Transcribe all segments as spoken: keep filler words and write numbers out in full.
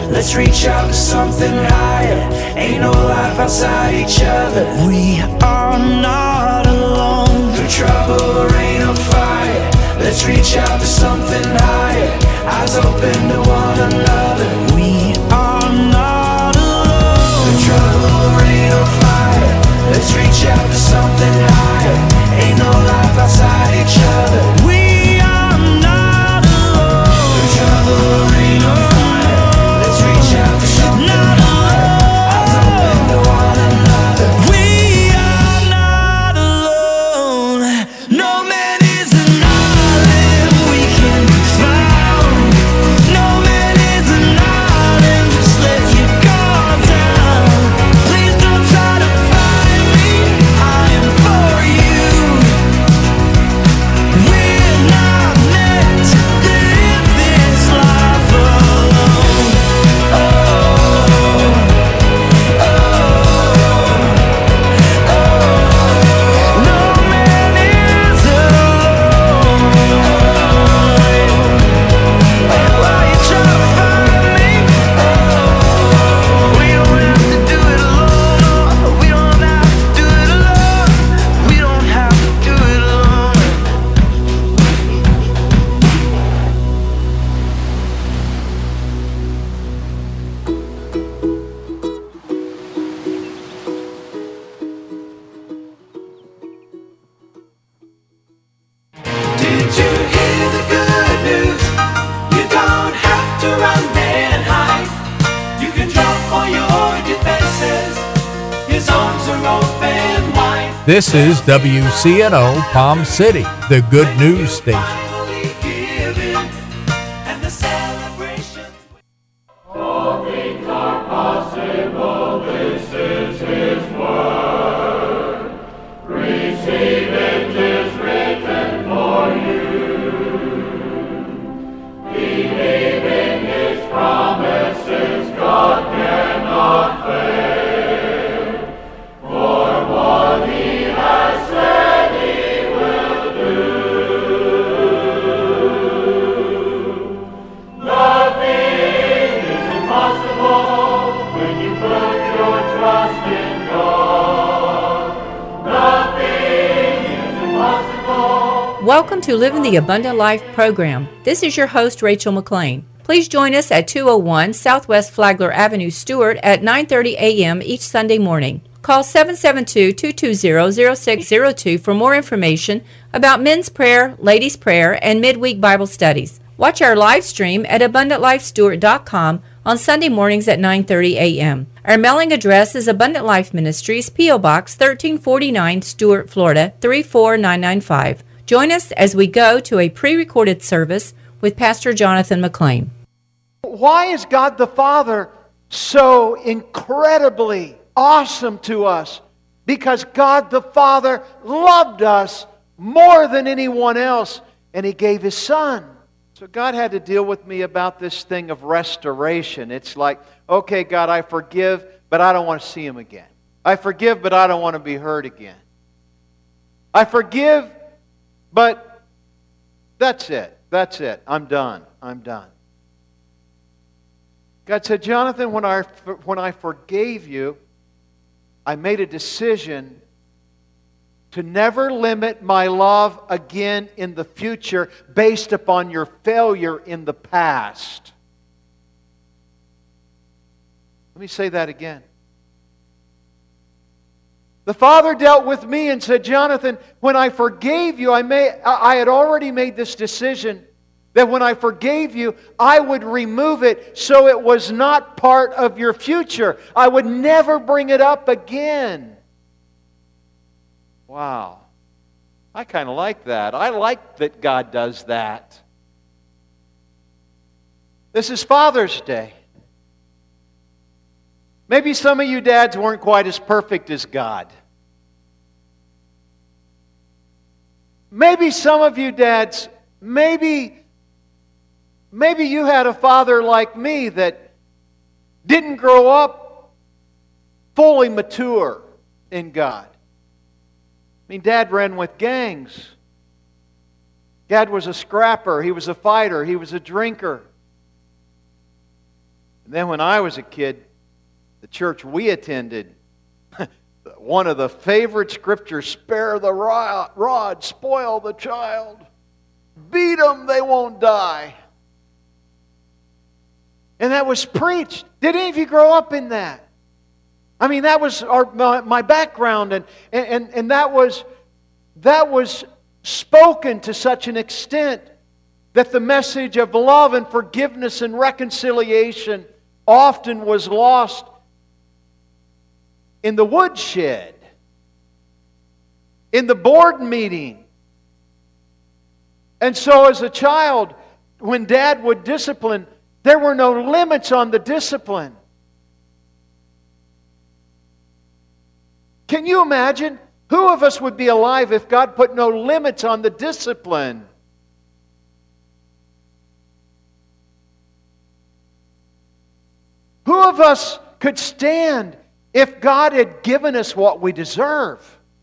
Let's reach out to something higher. Ain't no life outside each other. We are not alone. Through trouble, rain or fire, let's reach out to something higher. Eyes open to one another. We are not alone. Through trouble, rain or fire, let's reach out to something higher. Ain't no life outside each other. We are not alone. Through trouble, rain or fire, let's reach out to something higher. Eyes open to one another. We are not alone. No man is an island we can be found. No man is an island, just let your guard down. Please don't try to find me, I am for you. We're not meant to live this life alone. Oh, oh, oh. No man is alone. And while you try to find me, we don't have to do it alone. We don't have to do it alone. We don't have to do it alone. Did you hear the good news? You don't have to run and hide. You can drop all your defenses. His arms are open wide. This is W C N O Palm City, the good news station. Finally given, and the celebrations. Welcome to Living the Abundant Life program. This is your host, Rachel McLean. Please join us at two oh one Southwest Flagler Avenue, Stewart at nine thirty a.m. each Sunday morning. Call seven seven two, two two zero, zero six zero two for more information about men's prayer, ladies' prayer, and midweek Bible studies. Watch our live stream at abundant life stewart dot com on Sunday mornings at nine thirty a.m. Our mailing address is Abundant Life Ministries, P O. Box thirteen forty-nine, Stewart, Florida three four nine nine five. Join us as we go to a pre-recorded service with Pastor Jonathan McLean. Why is God the Father so incredibly awesome to us? Because God the Father loved us more than anyone else, and He gave His Son. So God had to deal with me about this thing of restoration. It's like, okay, God, I forgive, but I don't want to see Him again. I forgive, but I don't want to be hurt again. I forgive, but that's it. That's it. I'm done. I'm done. God said, Jonathan, when I, when I forgave you, I made a decision to never limit my love again in the future based upon your failure in the past. Let me say that again. The Father dealt with me and said, Jonathan, when I forgave you, I, may, I had already made this decision that when I forgave you, I would remove it so it was not part of your future. I would never bring it up again. Wow. I kind of like that. I like that God does that. This is Father's Day. Maybe some of you dads weren't quite as perfect as God. Maybe some of you dads, maybe, maybe you had a father like me that didn't grow up fully mature in God. I mean, Dad ran with gangs. Dad was a scrapper. He was a fighter. He was a drinker. And then when I was a kid, the church we attended, one of the favorite scriptures, spare the rod, spoil the child. Beat them, they won't die. And that was preached. Did any of you grow up in that? I mean, that was our, my, my background, and, and, and that was, that was spoken to such an extent that the message of love and forgiveness and reconciliation often was lost in the woodshed, in the board meeting. And so as a child, when Dad would discipline, there were no limits on the discipline. Can you imagine? Who of us would be alive if God put no limits on the discipline? Who of us could stand if God had given us what we deserve?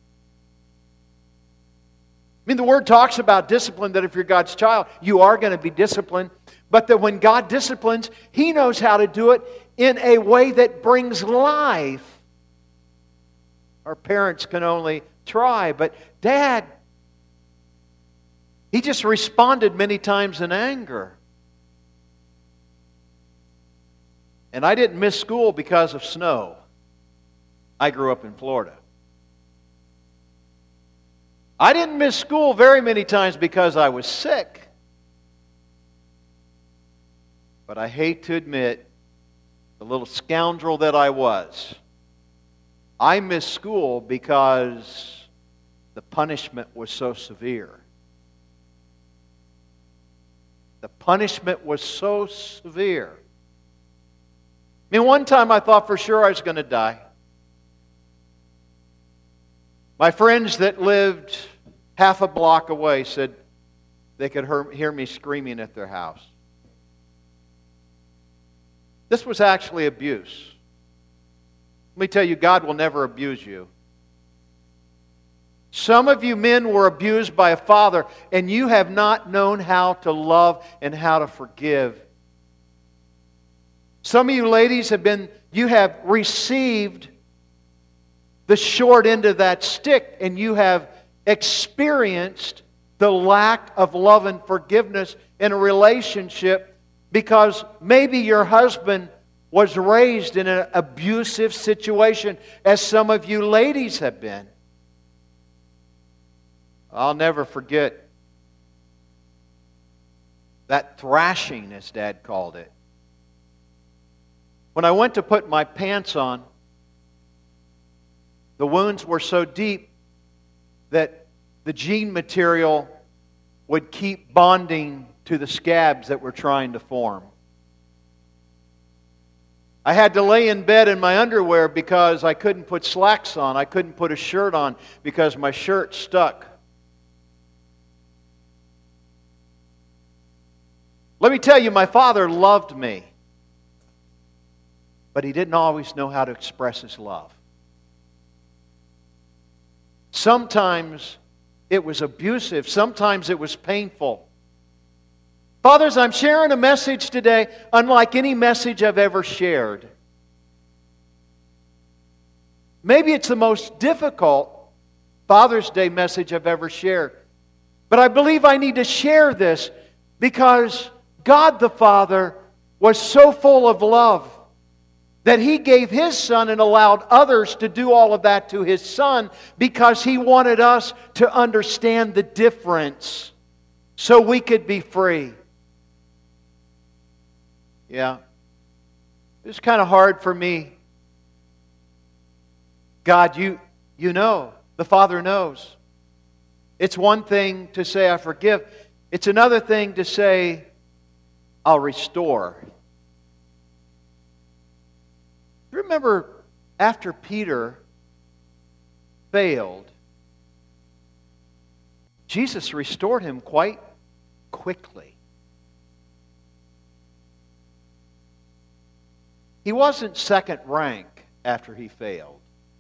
I mean, the Word talks about discipline, that if you're God's child, you are going to be disciplined. But that when God disciplines, He knows how to do it in a way that brings life. Our parents can only try, but Dad, he just responded many times in anger. And I didn't miss school because of snow. I grew up in Florida. I didn't miss school very many times because I was sick. But I hate to admit, the little scoundrel that I was, I missed school because the punishment was so severe. The punishment was so severe. I mean, one time I thought for sure I was going to die. My friends that lived half a block away said they could hear me screaming at their house. This was actually abuse. Let me tell you, God will never abuse you. Some of you men were abused by a father, and you have not known how to love and how to forgive. Some of you ladies have been, you have received the short end of that stick, and you have experienced the lack of love and forgiveness in a relationship because maybe your husband was raised in an abusive situation, as some of you ladies have been. I'll never forget that thrashing, as Dad called it. When I went to put my pants on, the wounds were so deep that the jean material would keep bonding to the scabs that were trying to form. I had to lay in bed in my underwear because I couldn't put slacks on. I couldn't put a shirt on because my shirt stuck. Let me tell you, my father loved me, but he didn't always know how to express his love. Sometimes it was abusive. Sometimes it was painful. Fathers, I'm sharing a message today unlike any message I've ever shared. Maybe it's the most difficult Father's Day message I've ever shared. But I believe I need to share this because God the Father was so full of love that He gave His Son and allowed others to do all of that to His Son because He wanted us to understand the difference so we could be free. Yeah. It's kind of hard for me. God, you, you know. The Father knows. It's one thing to say, I forgive. It's another thing to say, I'll restore. Remember, after Peter failed, Jesus restored him quite quickly. He wasn't second rank after he failed.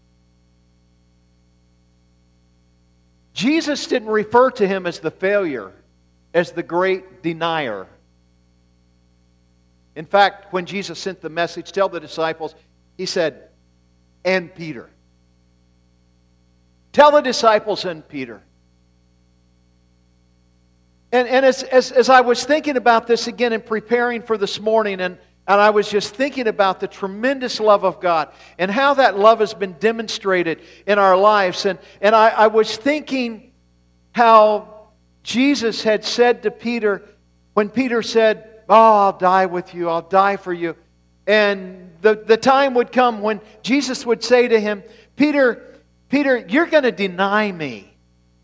Jesus didn't refer to him as the failure, as the great denier. In fact, when Jesus sent the message, tell the disciples, He said, and Peter. Tell the disciples and Peter. And, and as, as, as I was thinking about this again and preparing for this morning, and, and I was just thinking about the tremendous love of God and how that love has been demonstrated in our lives. And, and I, I was thinking how Jesus had said to Peter, when Peter said, oh, I'll die with you, I'll die for you. And the, the time would come when Jesus would say to him, Peter, Peter, you're going to deny me.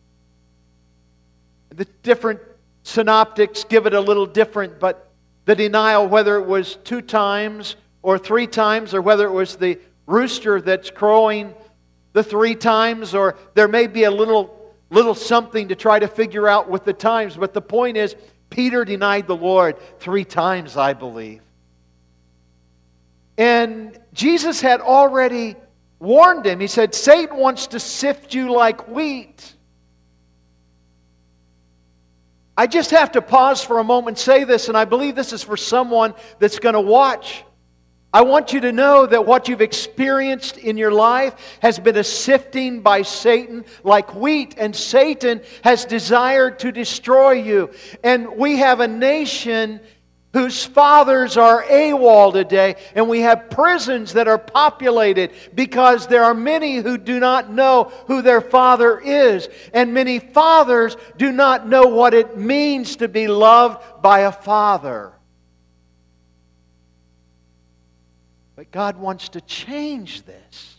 The different synoptics give it a little different, but the denial, whether it was two times or three times, or whether it was the rooster that's crowing the three times, or there may be a little, little something to try to figure out with the times. But the point is, Peter denied the Lord three times, I believe. And Jesus had already warned him. He said, Satan wants to sift you like wheat. I just have to pause for a moment and say this, and I believe this is for someone that's going to watch. I want you to know that what you've experienced in your life has been a sifting by Satan like wheat, and Satan has desired to destroy you. And we have a nation whose fathers are AWOL today, and we have prisons that are populated because there are many who do not know who their father is, and many fathers do not know what it means to be loved by a father. But God wants to change this.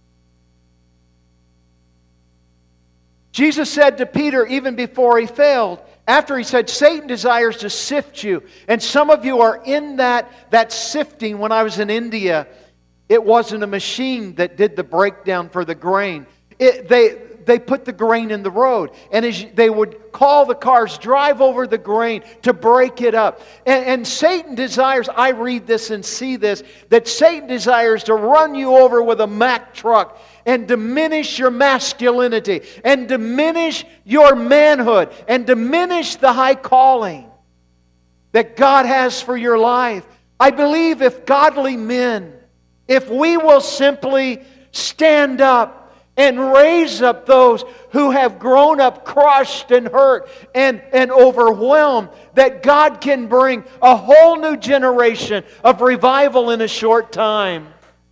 Jesus said to Peter, even before he failed, after he said, Satan desires to sift you. And some of you are in that, that sifting. When I was in India, it wasn't a machine that did the breakdown for the grain. It, they, they put the grain in the road. And as you, they would call the cars, drive over the grain to break it up. And, and Satan desires, I read this and see this, that Satan desires to run you over with a Mack truck and diminish your masculinity, and diminish your manhood, and diminish the high calling that God has for your life. I believe if godly men, if we will simply stand up and raise up those who have grown up crushed and hurt and, and overwhelmed, that God can bring a whole new generation of revival in a short time.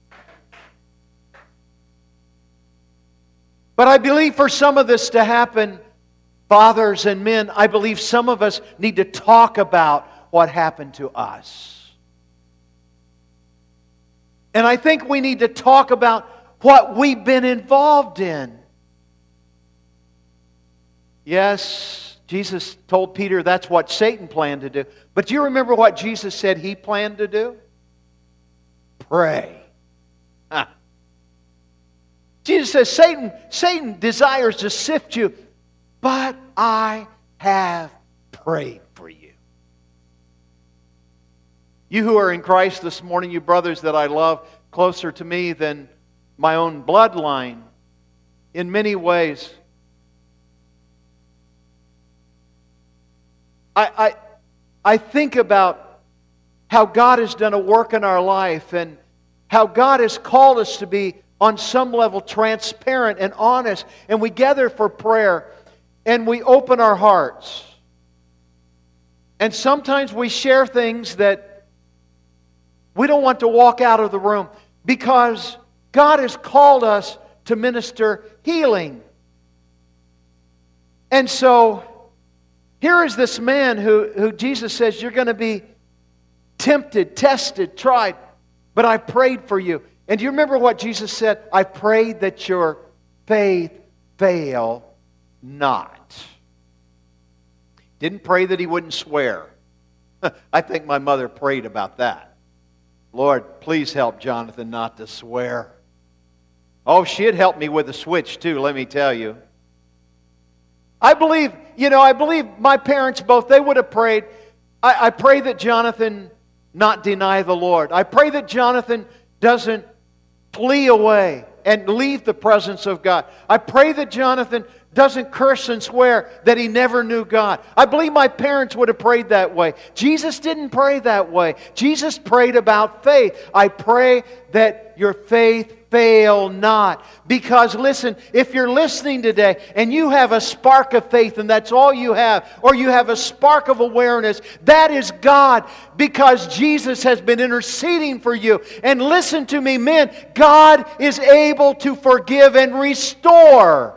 But I believe for some of this to happen, fathers and men, I believe some of us need to talk about what happened to us. And I think we need to talk about what we've been involved in. Yes, Jesus told Peter that's what Satan planned to do. But do you remember what Jesus said He planned to do? Pray. Huh. Jesus says, Satan, Satan desires to sift you, but I have prayed for you. You who are in Christ this morning, you brothers that I love, closer to me than my own bloodline, in many ways, I, I, I think about how God has done a work in our life, and how God has called us to be on some level transparent and honest, and we gather for prayer and we open our hearts, and sometimes we share things that we don't want to walk out of the room, because God has called us to minister healing. And so here is this man who, who Jesus says, you're going to be tempted, tested, tried, but I prayed for you. And do you remember what Jesus said? I prayed that your faith fail not. Didn't pray that he wouldn't swear. I think my mother prayed about that. Lord, please help Jonathan not to swear. Oh, she had helped me with the switch too, let me tell you. I believe, you know, I believe my parents both, they would have prayed. I, I pray that Jonathan not deny the Lord. I pray that Jonathan doesn't flee away and leave the presence of God. I pray that Jonathan doesn't curse and swear that he never knew God. I believe my parents would have prayed that way. Jesus didn't pray that way. Jesus prayed about faith. I pray that your faith fail not. Because listen, if you're listening today and you have a spark of faith and that's all you have, or you have a spark of awareness, that is God, because Jesus has been interceding for you. And listen to me, men, God is able to forgive and restore.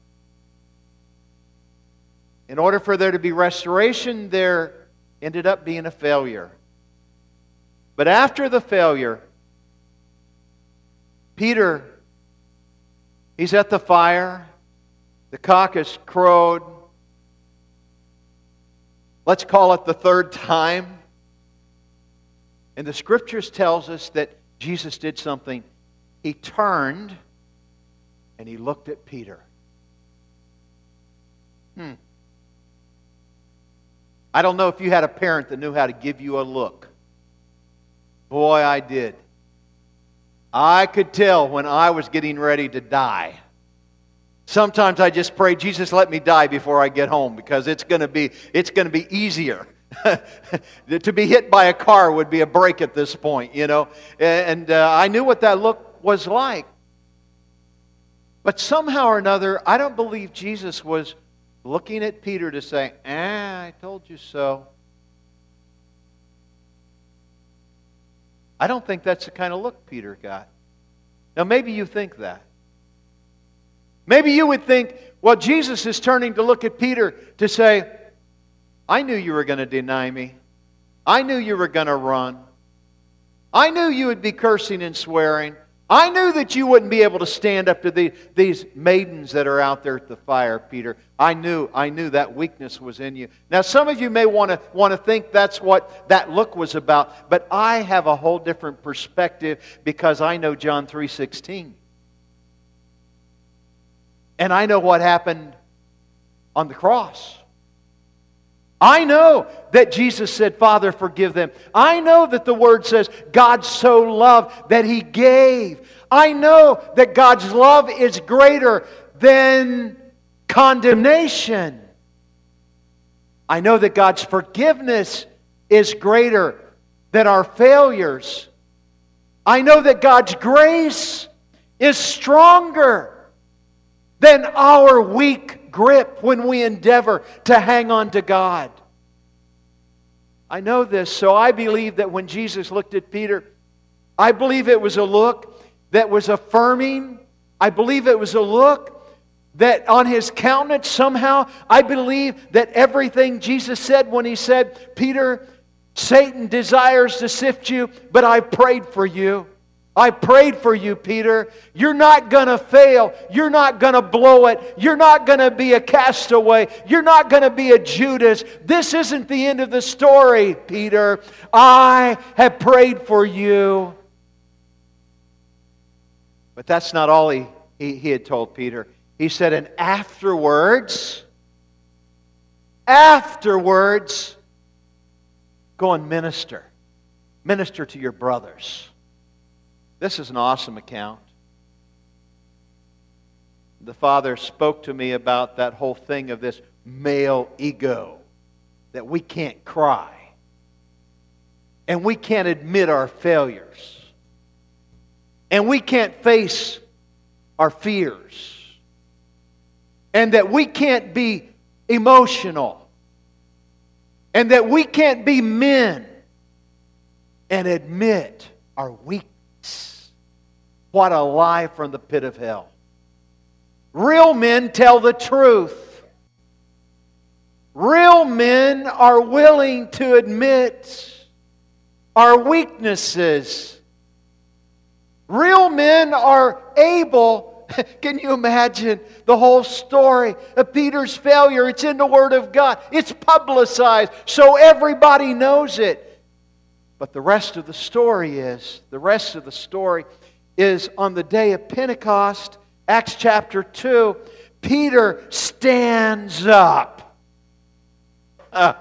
In order for there to be restoration, there ended up being a failure. But after the failure, Peter, he's at the fire. The cock has crowed. Let's call it the third time. And the Scriptures tells us that Jesus did something. He turned and he looked at Peter. Hmm. I don't know if you had a parent that knew how to give you a look. Boy, I did. I could tell when I was getting ready to die. Sometimes I just pray, Jesus, let me die before I get home, because it's going to be it's going to be easier. To be hit by a car would be a break at this point, you know. And uh, I knew what that look was like. But somehow or another, I don't believe Jesus was looking at Peter to say, ah, I told you so. I don't think that's the kind of look Peter got. Now, maybe you think that. Maybe you would think, well, Jesus is turning to look at Peter to say, I knew you were going to deny me. I knew you were going to run. I knew you would be cursing and swearing. I knew that you wouldn't be able to stand up to the, these maidens that are out there at the fire, Peter. I knew, I knew that weakness was in you. Now, some of you may want to want to think that's what that look was about, but I have a whole different perspective because I know John three sixteen. And I know what happened on the cross. I know that Jesus said, Father, forgive them. I know that the Word says God so loved that He gave. I know that God's love is greater than condemnation. I know that God's forgiveness is greater than our failures. I know that God's grace is stronger than our weak grip when we endeavor to hang on to God. I know this, so I believe that when Jesus looked at Peter, I believe it was a look that was affirming. I believe it was a look that on His countenance somehow, I believe that everything Jesus said when He said, Peter, Satan desires to sift you, but I prayed for you. I prayed for you, Peter. You're not going to fail. You're not going to blow it. You're not going to be a castaway. You're not going to be a Judas. This isn't the end of the story, Peter. I have prayed for you. But that's not all he, he, he had told Peter. He said, and afterwards, afterwards, go and minister. Minister to your brothers. This is an awesome account. The Father spoke to me about that whole thing of this male ego, that we can't cry, and we can't admit our failures, and we can't face our fears, and that we can't be emotional, and that we can't be men and admit our weakness. What a lie from the pit of hell. Real men tell the truth. Real men are willing to admit our weaknesses. Real men are able, can you imagine the whole story of Peter's failure? It's in the Word of God. It's publicized so everybody knows it. But the rest of the story is, the rest of the story is on the day of Pentecost, Acts chapter two, Peter stands up. Uh,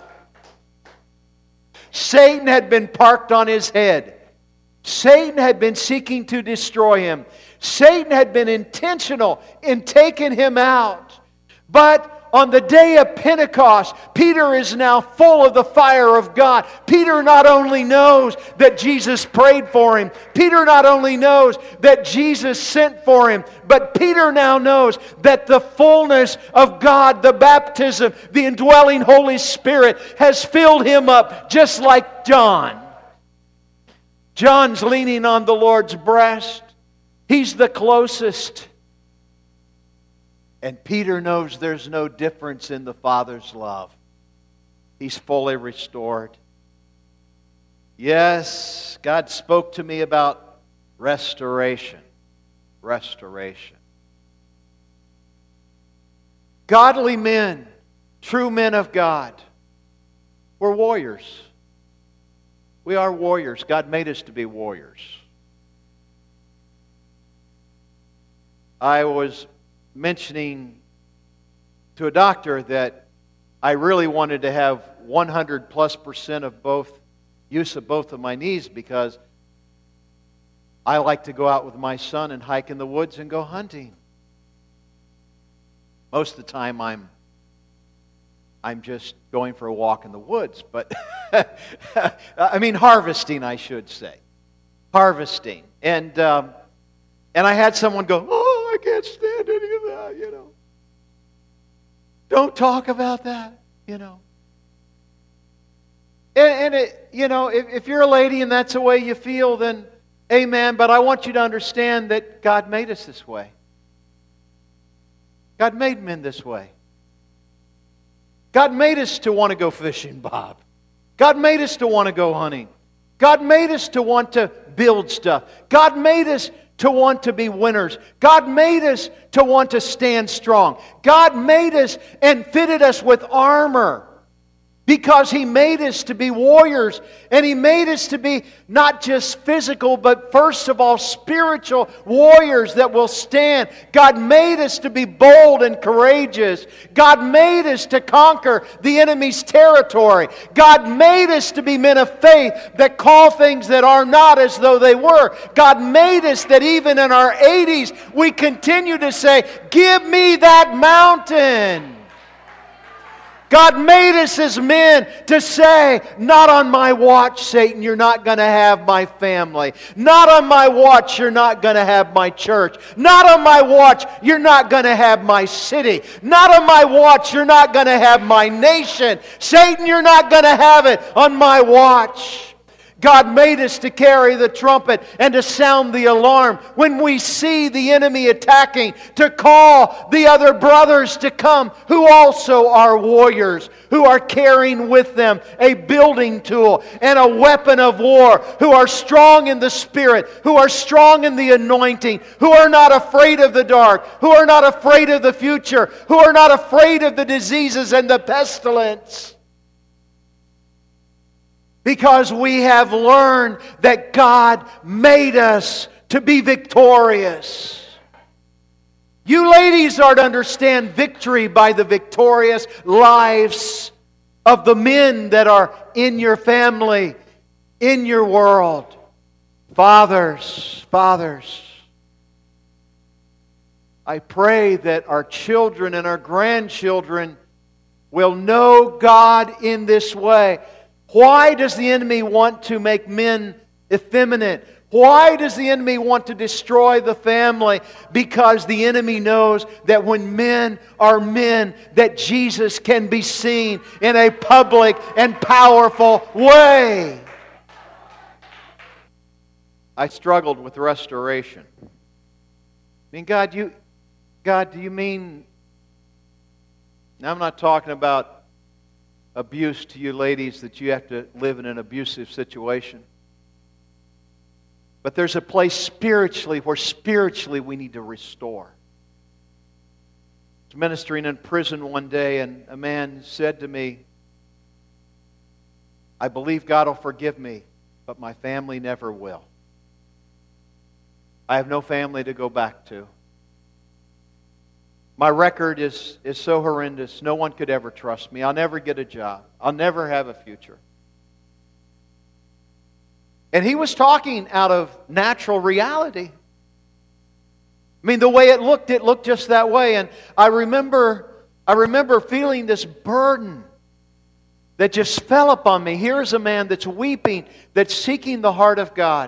Satan had been parked on his head. Satan had been seeking to destroy him. Satan had been intentional in taking him out. But on the day of Pentecost, Peter is now full of the fire of God. Peter not only knows that Jesus prayed for him, Peter not only knows that Jesus sent for him, but Peter now knows that the fullness of God, the baptism, the indwelling Holy Spirit has filled him up just like John. John's leaning on the Lord's breast. He's the closest. And Peter knows there's no difference in the Father's love. He's fully restored. Yes, God spoke to me about restoration. Restoration. Godly men, true men of God, we're warriors. We are warriors. God made us to be warriors. I was mentioning to a doctor that I really wanted to have one hundred plus percent of both use of both of my knees because I like to go out with my son and hike in the woods and go hunting. Most of the time I'm I'm just going for a walk in the woods, but I mean harvesting, I should say. Harvesting. And um, and I had someone go, "Oh, I can't stand any of that, you know. Don't talk about that, you know." And, and it, you know, if, if you're a lady and that's the way you feel, then amen. But I want you to understand that God made us this way. God made men this way. God made us to want to go fishing, Bob. God made us to want to go hunting. God made us to want to build stuff. God made us to want to be winners. God made us to want to stand strong. God made us and fitted us with armor because He made us to be warriors. And He made us to be not just physical, but first of all spiritual warriors that will stand. God made us to be bold and courageous. God made us to conquer the enemy's territory. God made us to be men of faith that call things that are not as though they were. God made us that even in our eighties we continue to say, "Give me that mountain." God made us as men to say, "Not on my watch, Satan, you're not going to have my family. Not on my watch, you're not going to have my church. Not on my watch, you're not going to have my city. Not on my watch, you're not going to have my nation. Satan, you're not going to have it on my watch." God made us to carry the trumpet and to sound the alarm when we see the enemy attacking, to call the other brothers to come who also are warriors, who are carrying with them a building tool and a weapon of war, who are strong in the Spirit, who are strong in the anointing, who are not afraid of the dark, who are not afraid of the future, who are not afraid of the diseases and the pestilence. Because we have learned that God made us to be victorious. You ladies are to understand victory by the victorious lives of the men that are in your family, in your world. Fathers, fathers, I pray that our children and our grandchildren will know God in this way. Why does the enemy want to make men effeminate? Why does the enemy want to destroy the family? Because the enemy knows that when men are men, that Jesus can be seen in a public and powerful way. I struggled with restoration. I mean, God, you, God, do you mean... Now, I'm not talking about abuse to you ladies, that you have to live in an abusive situation. But there's a place spiritually where spiritually we need to restore. I was ministering in prison one day, and a man said to me, "I believe God will forgive me, but my family never will. I have no family to go back to. My record is, is so horrendous, no one could ever trust me. I'll never get a job. I'll never have a future." And he was talking out of natural reality. I mean, the way it looked, it looked just that way. And I remember I remember feeling this burden that just fell upon me. Here's a man that's weeping, that's seeking the heart of God.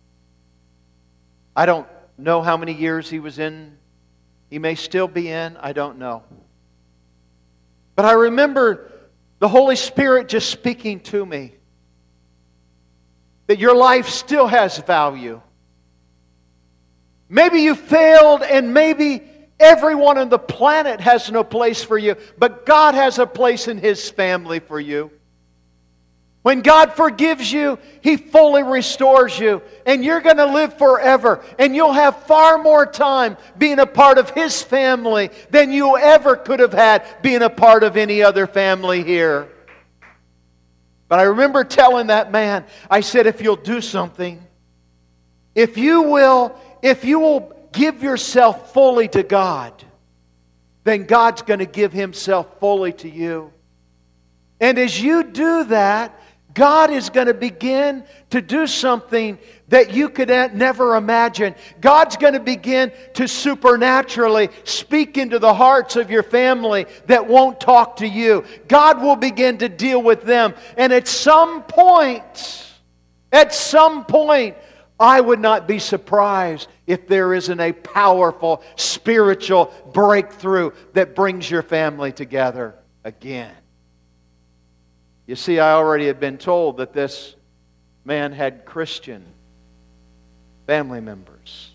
I don't know how many years he was in. He may still be in. I don't know. But I remember the Holy Spirit just speaking to me that your life still has value. Maybe you failed, and maybe everyone on the planet has no place for you, but God has a place in His family for you. When God forgives you, He fully restores you, and you're going to live forever, and you'll have far more time being a part of His family than you ever could have had being a part of any other family here. But I remember telling that man, I said, if you'll do something, if you will, if you will give yourself fully to God, then God's going to give Himself fully to you. And as you do that, God is going to begin to do something that you could never imagine. God's going to begin to supernaturally speak into the hearts of your family that won't talk to you. God will begin to deal with them. And at some point, at some point, I would not be surprised if there isn't a powerful spiritual breakthrough that brings your family together again. You see, I already had been told that this man had Christian family members.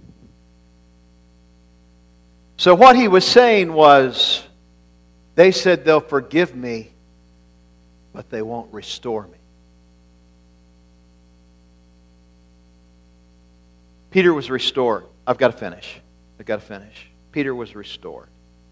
So what he was saying was, they said they'll forgive me, but they won't restore me. Peter was restored. I've got to finish. I've got to finish. Peter was restored.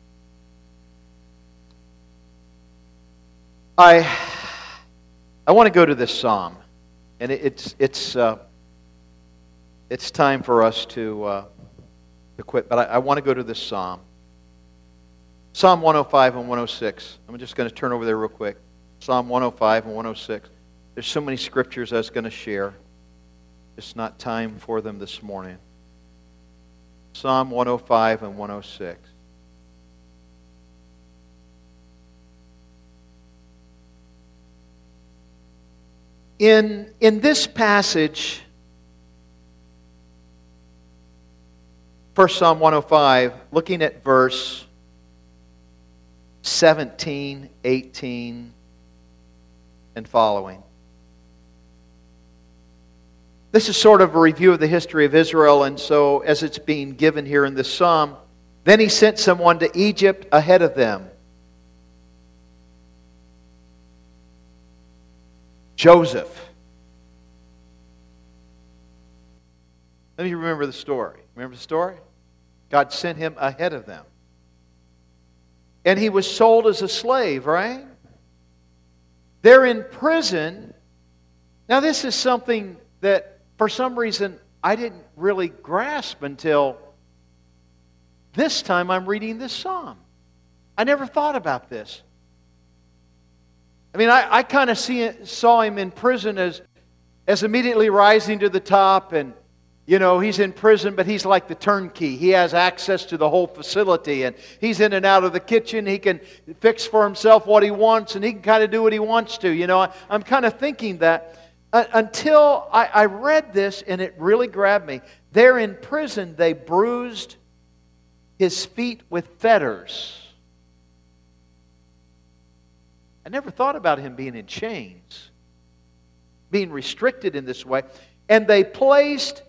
I I want to go to this psalm, and it, it's it's uh, it's time for us to uh, to quit. But I, I want to go to this psalm, Psalm one oh five and one oh six. I'm just going to turn over there real quick. Psalm one oh five and one oh six. There's so many scriptures I was going to share. It's not time for them this morning. Psalm one oh five and one oh six. In, in this passage, First Psalm one oh five, looking at verse seventeen, eighteen, and following. This is sort of a review of the history of Israel, and so as it's being given here in this psalm, then he sent someone to Egypt ahead of them. Joseph. Let me remember the story. Remember the story? God sent him ahead of them. And he was sold as a slave, right? They're in prison. Now this is something that for some reason I didn't really grasp until this time I'm reading this psalm. I never thought about this. I mean, I, I kind of see saw him in prison as, as immediately rising to the top, and, you know, he's in prison, but he's like the turnkey. He has access to the whole facility, and he's in and out of the kitchen. He can fix for himself what he wants, and he can kind of do what he wants to. You know, I, I'm kind of thinking that uh, until I, I read this, and it really grabbed me. There in prison, they bruised his feet with fetters. I never thought about him being in chains, being restricted in this way. And they placed